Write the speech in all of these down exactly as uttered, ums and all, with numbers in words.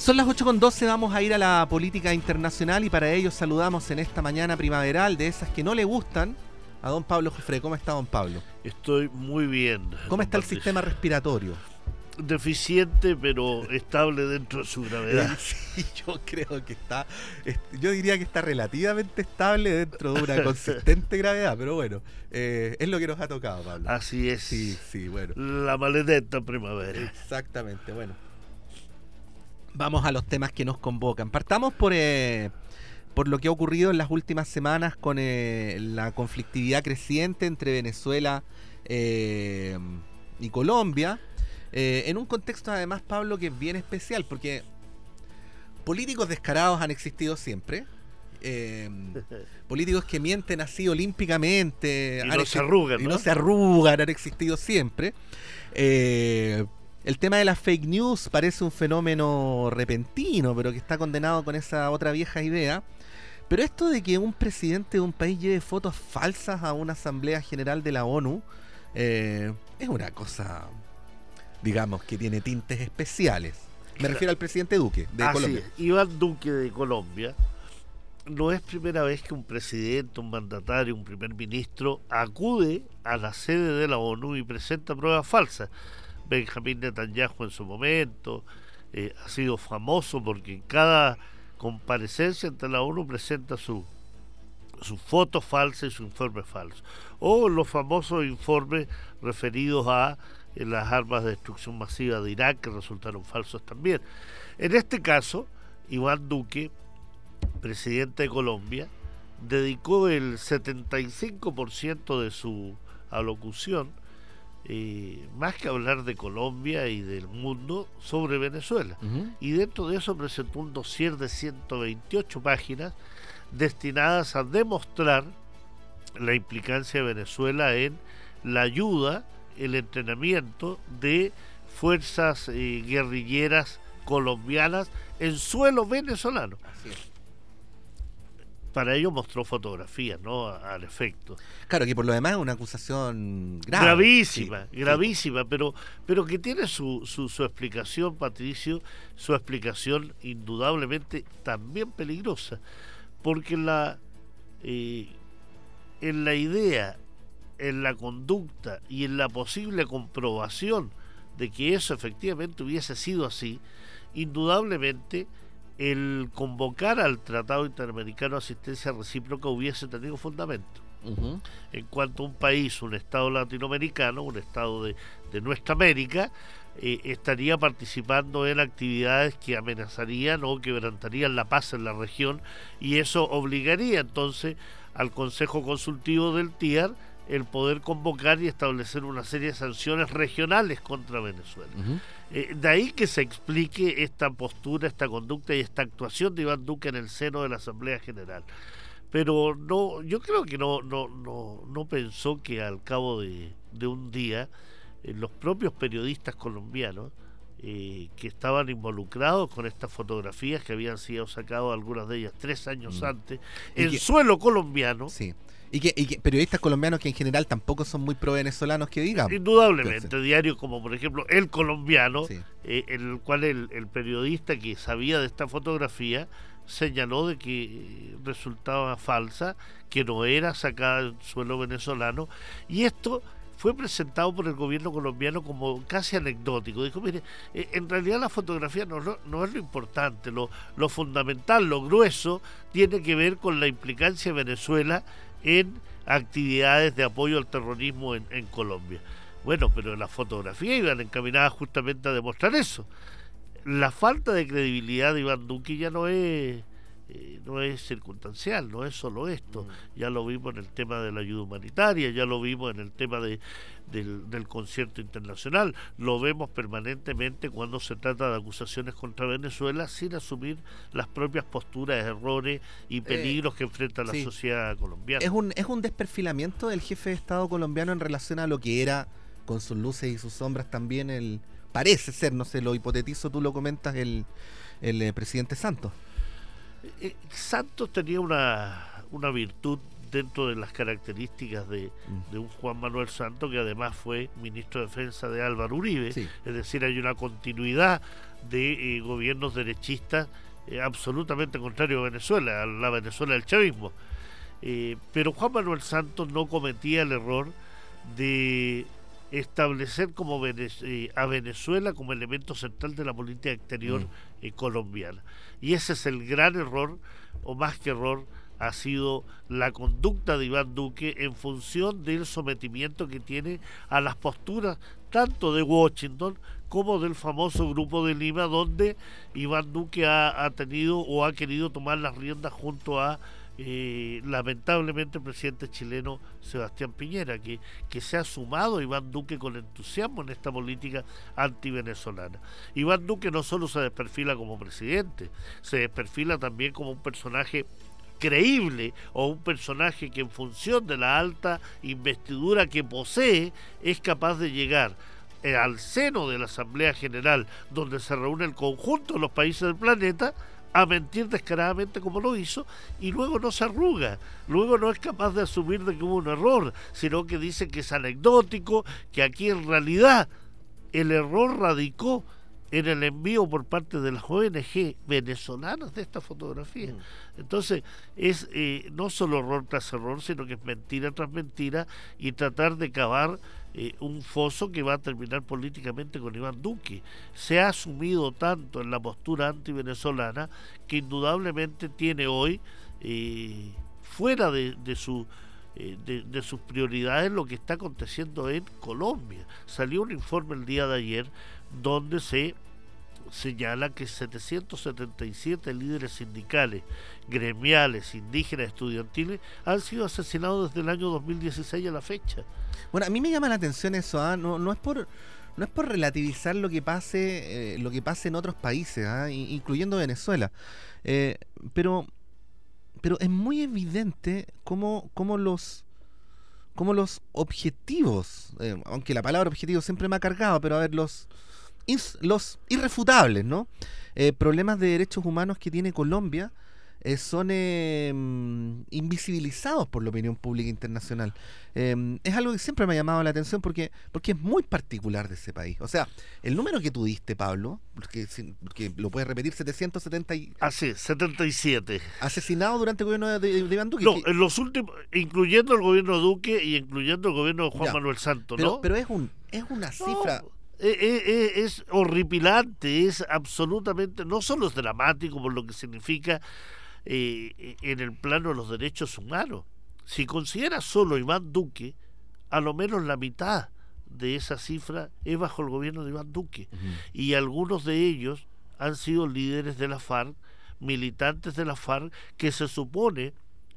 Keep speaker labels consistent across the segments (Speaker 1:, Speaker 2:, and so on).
Speaker 1: Son las ocho con doce, vamos a ir a la política internacional y para ello saludamos en esta mañana primaveral de esas que no le gustan a don Pablo Jofré. ¿Cómo está, don Pablo?
Speaker 2: Estoy muy bien.
Speaker 1: ¿Cómo está el sistema respiratorio?
Speaker 2: Deficiente, pero estable dentro de su gravedad.
Speaker 1: Sí, yo creo que está, yo diría que está relativamente estable dentro de una consistente gravedad, pero bueno, eh, es lo que nos ha tocado, Pablo.
Speaker 2: Así es.
Speaker 1: Sí, sí, bueno.
Speaker 2: La maledetta primavera.
Speaker 1: Exactamente, bueno. Vamos a los temas que nos convocan. Partamos por, eh, por lo que ha ocurrido en las últimas semanas con eh, la conflictividad creciente entre Venezuela eh, y Colombia. Eh, en un contexto además, Pablo, que es bien especial, porque políticos descarados han existido siempre, eh, políticos que mienten así olímpicamente,
Speaker 2: y no se arrugan,
Speaker 1: y
Speaker 2: ¿no?
Speaker 1: no se arrugan, han existido siempre. Eh, el tema de las fake news parece un fenómeno repentino, pero que está condenado con esa otra vieja idea. Pero esto de que un presidente de un país lleve fotos falsas a una asamblea general de la ONU eh, es una cosa, digamos, que tiene tintes especiales. Me
Speaker 2: Claro.
Speaker 1: refiero al presidente Duque de
Speaker 2: Así
Speaker 1: Colombia.
Speaker 2: es. Iván Duque de Colombia. No es primera vez que un presidente, un mandatario, un primer ministro acude a la sede de la ONU y presenta pruebas falsas. Benjamín Netanyahu en su momento eh, ha sido famoso porque en cada comparecencia ante la ONU presenta su su foto falsa y su informe falso. O los famosos informes referidos a eh, las armas de destrucción masiva de Irak, que resultaron falsos también. En este caso, Iván Duque, presidente de Colombia, dedicó el setenta y cinco por ciento de su alocución, eh, más que hablar de Colombia y del mundo, sobre Venezuela.
Speaker 1: Uh-huh.
Speaker 2: Y dentro de eso presentó un dossier de ciento veintiocho páginas destinadas a demostrar la implicancia de Venezuela en la ayuda, el entrenamiento de fuerzas eh, guerrilleras colombianas en suelo venezolano.
Speaker 1: Así es.
Speaker 2: Para ello mostró fotografías, ¿no? A- al efecto.
Speaker 1: Claro, que por lo demás es una acusación grave.
Speaker 2: Gravísima,
Speaker 1: Sí,
Speaker 2: gravísima, sí. pero pero que tiene su, su, su explicación, Patricio, su explicación indudablemente también peligrosa, porque la eh, en la idea, en la conducta y en la posible comprobación de que eso efectivamente hubiese sido así, indudablemente el convocar al Tratado Interamericano de Asistencia Recíproca hubiese tenido fundamento.
Speaker 1: Uh-huh.
Speaker 2: En cuanto a un país, un estado latinoamericano, un estado de, de nuestra América, eh, estaría participando en actividades que amenazarían o quebrantarían la paz en la región, y eso obligaría entonces al Consejo Consultivo del T I A R el poder convocar y establecer una serie de sanciones regionales contra Venezuela.
Speaker 1: Uh-huh.
Speaker 2: Eh, de ahí que se explique esta postura, esta conducta y esta actuación de Iván Duque en el seno de la Asamblea General. Pero no, yo creo que no, no, no, no pensó que al cabo de, de un día eh, los propios periodistas colombianos eh, que estaban involucrados con estas fotografías que habían sido sacadas, algunas de ellas tres años
Speaker 1: Mm.
Speaker 2: antes,
Speaker 1: Y
Speaker 2: en
Speaker 1: que-
Speaker 2: suelo colombiano,
Speaker 1: Sí. Y que, y que periodistas colombianos que en general tampoco son muy pro-venezolanos, que digamos.
Speaker 2: indudablemente,
Speaker 1: Entonces,
Speaker 2: diarios como por ejemplo El Colombiano,
Speaker 1: sí.
Speaker 2: eh, en el cual el, el periodista que sabía de esta fotografía señaló de que eh, resultaba falsa, que no era sacada del suelo venezolano, y esto fue presentado por el gobierno colombiano como casi anecdótico. Dijo, mire, eh, en realidad la fotografía no, no, no es lo importante, lo, lo fundamental, lo grueso, tiene que ver con la implicancia de Venezuela en actividades de apoyo al terrorismo en, en Colombia. Bueno, pero las fotografías iban encaminadas justamente a demostrar eso. La falta de credibilidad de Iván Duque ya no es eh, no es circunstancial, no es solo esto.
Speaker 1: Mm.
Speaker 2: Ya lo vimos en el tema de la ayuda humanitaria, ya lo vimos en el tema de, del, del concierto internacional, lo vemos permanentemente cuando se trata de acusaciones contra Venezuela sin asumir las propias posturas, errores y peligros eh, que enfrenta la
Speaker 1: sí.
Speaker 2: sociedad colombiana.
Speaker 1: Es un, es un desperfilamiento del jefe de Estado colombiano en relación a lo que era, con sus luces y sus sombras también, el parece ser, no sé, lo hipotetizo, tú lo comentas, el, el eh, presidente Santos.
Speaker 2: Eh, Santos tenía una, una virtud dentro de las características de, de un Juan Manuel Santos, que además fue ministro de Defensa de Álvaro Uribe. Sí. Es decir, hay una continuidad de eh, gobiernos derechistas eh, absolutamente contrario a Venezuela, a la Venezuela del chavismo. Eh, pero Juan Manuel Santos no cometía el error de establecer como Vene- eh, a Venezuela como elemento central de la política exterior mm. eh, colombiana. Y ese es el gran error, o más que error, ha sido la conducta de Iván Duque en función del sometimiento que tiene a las posturas tanto de Washington como del famoso Grupo de Lima, donde Iván Duque ha, ha tenido o ha querido tomar las riendas junto a Eh, lamentablemente el presidente chileno Sebastián Piñera, que, que se ha sumado a Iván Duque con entusiasmo en esta política antivenezolana. Iván Duque no solo se desperfila como presidente, se desperfila también como un personaje creíble, o un personaje que en función de la alta investidura que posee es capaz de llegar eh, al seno de la Asamblea General, donde se reúne el conjunto de los países del planeta, a mentir descaradamente como lo hizo, y luego no se arruga, luego no es capaz de asumir de que hubo un error, sino que dice que es anecdótico, que aquí en realidad el error radicó en el envío por parte de las O N G venezolanas de esta fotografía. Mm. Entonces es eh, no solo error tras error, sino que es mentira tras mentira, y tratar de cavar eh, un foso que va a terminar políticamente con Iván Duque. Se ha asumido tanto en la postura antivenezolana que indudablemente tiene hoy eh, fuera de, de su eh, de, de sus prioridades lo que está aconteciendo en Colombia. Salió un informe el día de ayer donde se señala que setecientos setenta y siete líderes sindicales, gremiales, indígenas, estudiantiles han sido asesinados desde el año dos mil dieciséis a la fecha.
Speaker 1: Bueno, a mí me llama la atención eso, ¿eh? no, no es por no es por relativizar lo que pase eh, lo que pase en otros países, ¿eh? incluyendo Venezuela, eh, pero pero es muy evidente cómo, cómo los cómo los objetivos, eh, aunque la palabra objetivo siempre me ha cargado, pero a ver, los los irrefutables, ¿no? Eh, problemas de derechos humanos que tiene Colombia eh, son eh, invisibilizados por la opinión pública internacional. Eh, es algo que siempre me ha llamado la atención porque, porque es muy particular de ese país. O sea, el número que tú diste, Pablo, porque, porque lo puedes repetir, setecientos setenta y...
Speaker 2: Ah, sí, setenta y siete.
Speaker 1: Asesinados durante el gobierno de, de, de Iván Duque.
Speaker 2: No,
Speaker 1: que,
Speaker 2: en los últimos, incluyendo el gobierno de Duque y incluyendo el gobierno de Juan ya, Manuel Santos,
Speaker 1: pero,
Speaker 2: ¿no?
Speaker 1: Pero es, un, es una cifra...
Speaker 2: No. Eh, eh, es horripilante, es absolutamente, no solo es dramático por lo que significa eh, en el plano de los derechos humanos. Si considera solo Iván Duque, a lo menos la mitad de esa cifra es bajo el gobierno de Iván Duque. Uh-huh. Y algunos de ellos han sido líderes de la FARC, militantes de la FARC, que se supone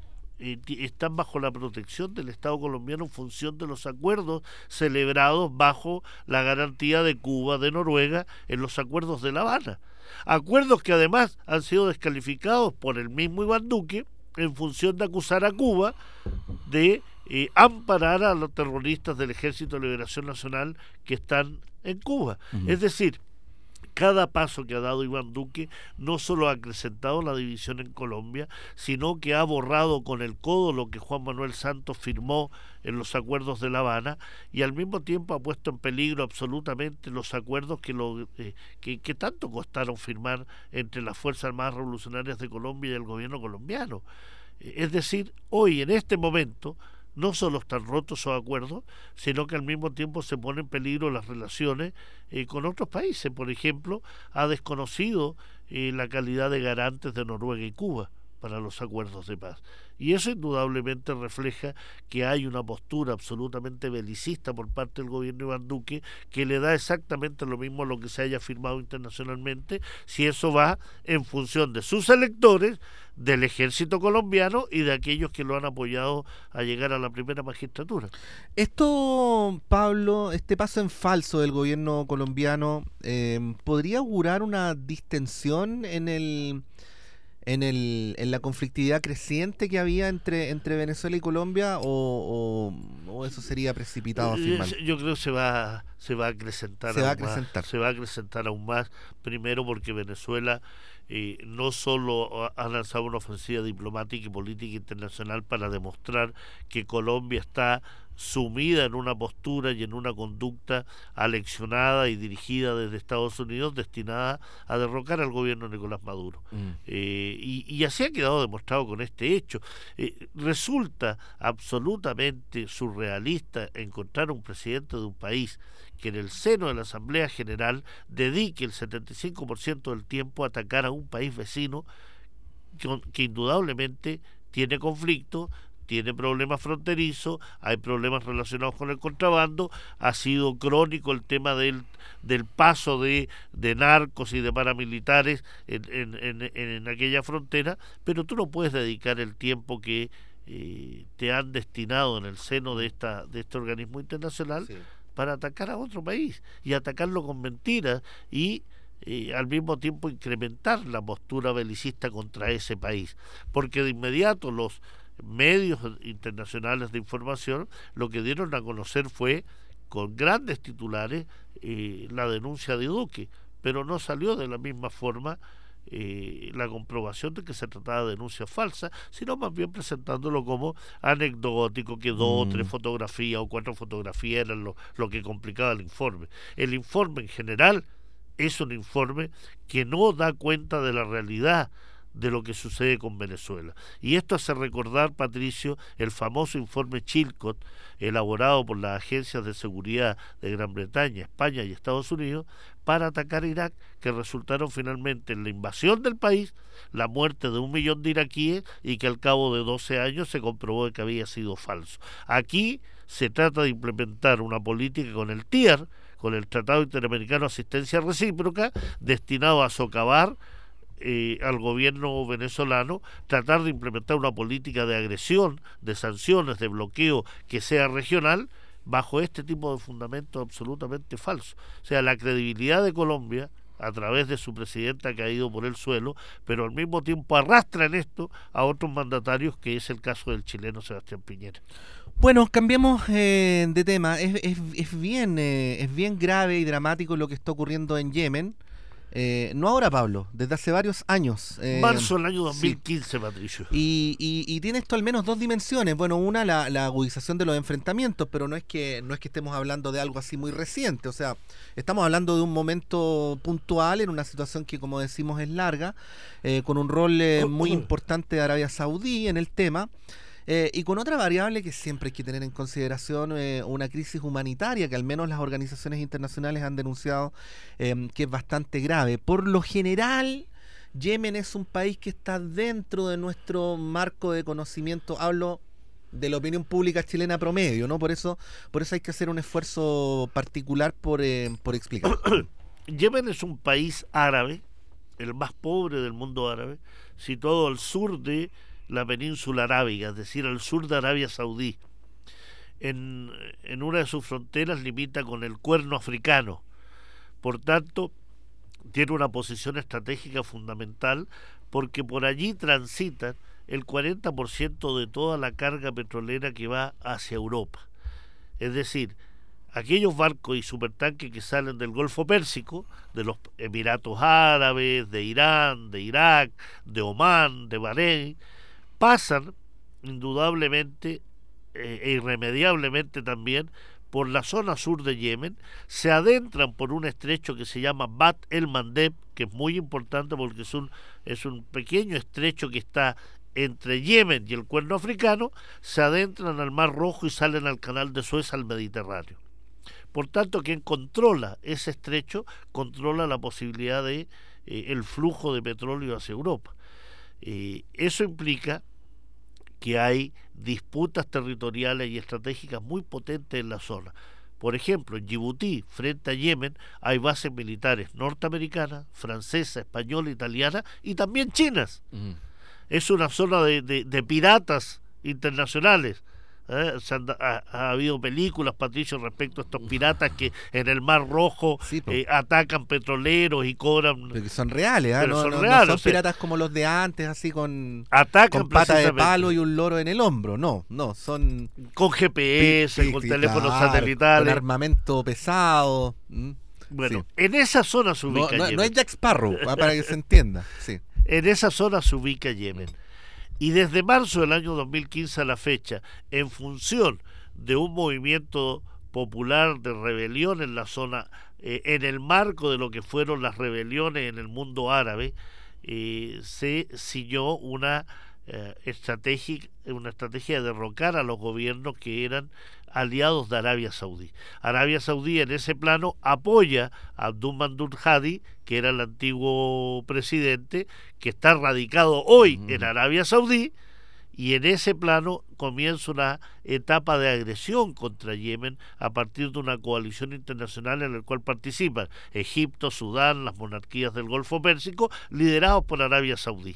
Speaker 2: están bajo la protección del Estado colombiano en función de los acuerdos celebrados bajo la garantía de Cuba, de Noruega, en los acuerdos de La Habana. Acuerdos que además han sido descalificados por el mismo Iván Duque en función de acusar a Cuba de eh, amparar a los terroristas del Ejército de Liberación Nacional que están en Cuba. Uh-huh. Es decir, cada paso que ha dado Iván Duque no solo ha acrecentado la división en Colombia, sino que ha borrado con el codo lo que Juan Manuel Santos firmó en los acuerdos de La Habana, y al mismo tiempo ha puesto en peligro absolutamente los acuerdos que, lo, eh, que, que tanto costaron firmar entre las Fuerzas Armadas Revolucionarias de Colombia y el gobierno colombiano. Es decir, hoy en este momento no solo están rotos esos acuerdos, sino que al mismo tiempo se ponen en peligro las relaciones eh, con otros países. Por ejemplo, ha desconocido eh, la calidad de garantes de Noruega y Cuba para los acuerdos de paz. Y eso indudablemente refleja que hay una postura absolutamente belicista por parte del gobierno de Iván Duque, que le da exactamente lo mismo a lo que se haya firmado internacionalmente, si eso va en función de sus electores, del ejército colombiano y de aquellos que lo han apoyado a llegar a la primera magistratura.
Speaker 1: Esto, Pablo, este paso en falso del gobierno colombiano, eh, ¿podría augurar una distensión en el... en el en la conflictividad creciente que había entre entre Venezuela y Colombia, o, o, o eso sería precipitado afirmar?
Speaker 2: Yo creo que se va se va a acrecentar
Speaker 1: se va a
Speaker 2: aún más,
Speaker 1: acrecentar
Speaker 2: se va a acrecentar aún más, primero porque Venezuela eh, no solo ha, ha lanzado una ofensiva diplomática y política internacional para demostrar que Colombia está sumida en una postura y en una conducta aleccionada y dirigida desde Estados Unidos destinada a derrocar al gobierno de Nicolás Maduro. Mm. Eh, y, y así ha quedado demostrado con este hecho. Eh, resulta absolutamente surrealista encontrar un presidente de un país que en el seno de la Asamblea General dedique el setenta y cinco por ciento del tiempo a atacar a un país vecino que, que indudablemente tiene conflicto, tiene problemas fronterizos, hay problemas relacionados con el contrabando, ha sido crónico el tema del, del paso de, de narcos y de paramilitares en, en, en, en aquella frontera, pero tú no puedes dedicar el tiempo que eh, te han destinado en el seno de esta de este organismo internacional sí. para atacar a otro país y atacarlo con mentiras y eh, al mismo tiempo incrementar la postura belicista contra ese país, porque de inmediato los medios internacionales de información lo que dieron a conocer fue con grandes titulares eh, la denuncia de Duque, pero no salió de la misma forma eh, la comprobación de que se trataba de denuncias falsas, sino más bien presentándolo como anecdótico, que dos o mm. tres fotografías o cuatro fotografías eran lo, lo que complicaba el informe. El informe en general es un informe que no da cuenta de la realidad de lo que sucede con Venezuela. Y esto hace recordar, Patricio, el famoso informe Chilcot, elaborado por las agencias de seguridad de Gran Bretaña, España y Estados Unidos, para atacar a Irak, que resultaron finalmente en la invasión del país, la muerte de un millón de iraquíes, y que al cabo de doce años se comprobó que había sido falso. Aquí se trata de implementar una política con el T I A R, con el Tratado Interamericano de Asistencia Recíproca, destinado a socavar Eh, al gobierno venezolano, tratar de implementar una política de agresión, de sanciones, de bloqueo que sea regional, bajo este tipo de fundamentos absolutamente falsos. O sea, la credibilidad de Colombia, a través de su presidenta, ha caído por el suelo, pero al mismo tiempo arrastra en esto a otros mandatarios, que es el caso del chileno Sebastián Piñera.
Speaker 1: Bueno, cambiemos eh, de tema. Es, es, es bien eh, es bien grave y dramático lo que está ocurriendo en Yemen. Eh, no ahora, Pablo, desde hace varios años.
Speaker 2: Eh, Marzo del año dos mil quince, sí. Patricio.
Speaker 1: Y, y, y tiene esto al menos dos dimensiones. Bueno, una, la, la agudización de los enfrentamientos, pero no es que no es que estemos hablando de algo así muy reciente. O sea, estamos hablando de un momento puntual en una situación que, como decimos, es larga, eh, con un rol eh, muy importante de Arabia Saudí en el tema. Eh, y con otra variable que siempre hay que tener en consideración, eh, una crisis humanitaria que al menos las organizaciones internacionales han denunciado eh, que es bastante grave. Por lo general, Yemen es un país que está dentro de nuestro marco de conocimiento. Hablo de la opinión pública chilena promedio, ¿no? Por eso, por eso hay que hacer un esfuerzo particular por, eh, por explicar.
Speaker 2: Yemen es un país árabe, el más pobre del mundo árabe, situado al sur de la península arábiga, es decir, al sur de Arabia Saudí. En, en una de sus fronteras limita con el Cuerno Africano. Por tanto, tiene una posición estratégica fundamental, porque por allí transitan el cuarenta por ciento de toda la carga petrolera que va hacia Europa. Es decir, aquellos barcos y supertanques que salen del Golfo Pérsico, de los Emiratos Árabes, de Irán, de Irak, de Omán, de Bahrein, pasan indudablemente eh, e irremediablemente también por la zona sur de Yemen, se adentran por un estrecho que se llama Bab el Mandeb, que es muy importante porque es un, es un pequeño estrecho que está entre Yemen y el Cuerno Africano, se adentran al Mar Rojo y salen al Canal de Suez, al Mediterráneo. Por tanto, quien controla ese estrecho controla la posibilidad de eh, el flujo de petróleo hacia Europa. Eh, eso implica que hay disputas territoriales y estratégicas muy potentes en la zona. Por ejemplo, en Djibouti, frente a Yemen, hay bases militares norteamericanas, francesas, españolas, italianas y también chinas. Uh-huh. Es una zona de, de, de piratas internacionales. ¿eh? Se han, ha, ha habido películas, Patricio, respecto a estos piratas que en el Mar Rojo
Speaker 1: sí,
Speaker 2: eh, atacan petroleros y cobran...
Speaker 1: Pero que son reales, ¿eh?
Speaker 2: Pero
Speaker 1: no,
Speaker 2: son
Speaker 1: no,
Speaker 2: reales,
Speaker 1: no son
Speaker 2: o sea,
Speaker 1: piratas como los de antes, así con,
Speaker 2: atacan
Speaker 1: con pata de
Speaker 2: precisamente
Speaker 1: palo y un loro en el hombro. No, no, son...
Speaker 2: con G P S,
Speaker 1: sí,
Speaker 2: con
Speaker 1: sí,
Speaker 2: teléfonos
Speaker 1: claro,
Speaker 2: satelitales.
Speaker 1: con armamento pesado. ¿Mm?
Speaker 2: Bueno,
Speaker 1: Sí.
Speaker 2: en esa zona se ubica
Speaker 1: No, no,
Speaker 2: Yemen.
Speaker 1: no es Jack Sparrow, ¿eh? Para que se entienda. Sí.
Speaker 2: En esa zona se ubica Yemen. Y desde marzo del año dos mil quince a la fecha, en función de un movimiento popular de rebelión en la zona, eh, en el marco de lo que fueron las rebeliones en el mundo árabe, eh, se siguió una, eh, estrategia, una estrategia de derrocar a los gobiernos que eran aliados de Arabia Saudí. Arabia Saudí en ese plano apoya a Abdul Mansur Hadi, que era el antiguo presidente, que está radicado hoy mm. en Arabia Saudí, y en ese plano comienza una etapa de agresión contra Yemen a partir de una coalición internacional en la cual participan Egipto, Sudán, las monarquías del Golfo Pérsico, liderados por Arabia Saudí.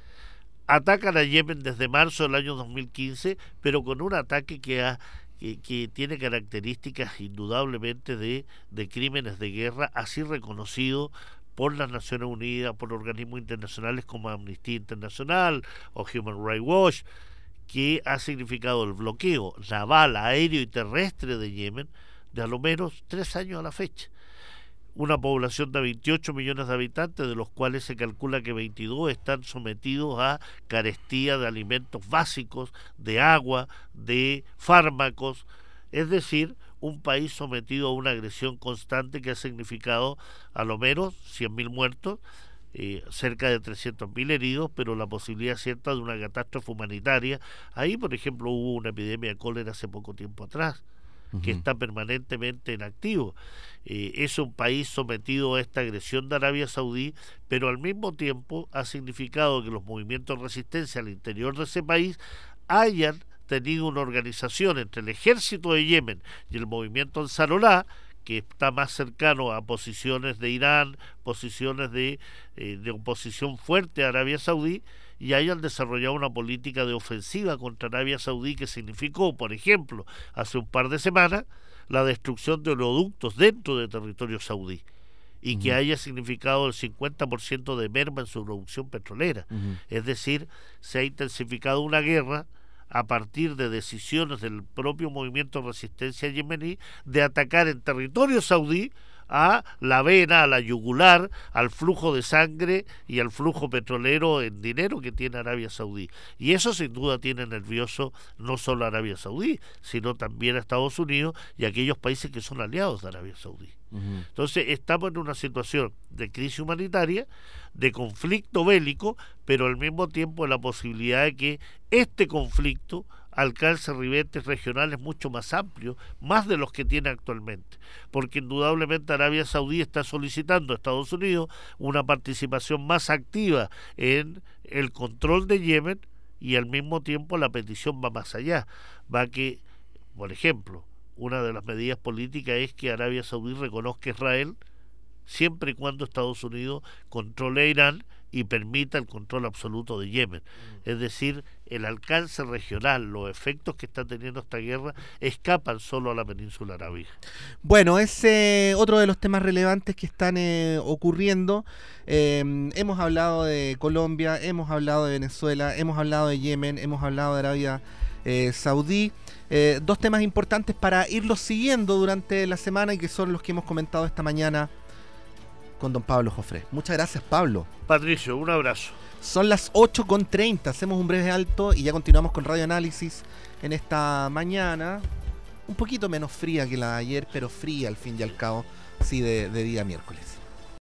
Speaker 2: Atacan a Yemen desde marzo del año dos mil quince, pero con un ataque que ha Que, que tiene características indudablemente de, de crímenes de guerra, así reconocido por las Naciones Unidas, por organismos internacionales como Amnistía Internacional o Human Rights Watch, que ha significado el bloqueo naval, aéreo y terrestre de Yemen de a lo menos tres años a la fecha. Una población de veintiocho millones de habitantes, de los cuales se calcula que veintidós están sometidos a carestía de alimentos básicos, de agua, de fármacos, es decir, un país sometido a una agresión constante que ha significado a lo menos cien mil muertos, eh, cerca de trescientos mil heridos, pero la posibilidad cierta de una catástrofe humanitaria. Ahí, por ejemplo, hubo una epidemia de cólera hace poco tiempo atrás, que está permanentemente en activo. Eh, es un país sometido a esta agresión de Arabia Saudí, pero al mismo tiempo ha significado que los movimientos de resistencia al interior de ese país hayan tenido una organización entre el ejército de Yemen y el movimiento Ansarolá, que está más cercano a posiciones de Irán, posiciones de, eh, de oposición fuerte a Arabia Saudí, y hayan desarrollado una política de ofensiva contra Arabia Saudí que significó, por ejemplo, hace un par de semanas, la destrucción de oleoductos dentro de territorio saudí, y uh-huh. que haya significado el cincuenta por ciento de merma en su producción petrolera. Uh-huh. Es decir, se ha intensificado una guerra a partir de decisiones del propio movimiento de resistencia yemení de atacar en territorio saudí a la vena, a la yugular, al flujo de sangre y al flujo petrolero en dinero que tiene Arabia Saudí. Y eso sin duda tiene nervioso no solo a Arabia Saudí, sino también a Estados Unidos y a aquellos países que son aliados de Arabia Saudí. Uh-huh. Entonces estamos en una situación de crisis humanitaria, de conflicto bélico, pero al mismo tiempo la posibilidad de que este conflicto alcance ribetes regionales mucho más amplios, más de los que tiene actualmente, porque indudablemente Arabia Saudí está solicitando a Estados Unidos una participación más activa en el control de Yemen, y al mismo tiempo la petición va más allá, va que, por ejemplo, una de las medidas políticas es que Arabia Saudí reconozca a Israel siempre y cuando Estados Unidos controle a Irán y permita el control absoluto de Yemen. Es decir, el alcance regional, los efectos que está teniendo esta guerra escapan solo a la península arábiga.
Speaker 1: Bueno, es eh, otro de los temas relevantes que están eh, ocurriendo. Eh, hemos hablado de Colombia, hemos hablado de Venezuela, hemos hablado de Yemen, hemos hablado de Arabia eh, Saudí. Eh, dos temas importantes para irlos siguiendo durante la semana y que son los que hemos comentado esta mañana con don Pablo Jofré. Muchas gracias, Pablo.
Speaker 2: Patricio, un abrazo.
Speaker 1: Son las ocho con treinta, hacemos un breve alto y ya continuamos con Radio Análisis en esta mañana, un poquito menos fría que la de ayer, pero fría al fin y al cabo, sí, de, de día miércoles.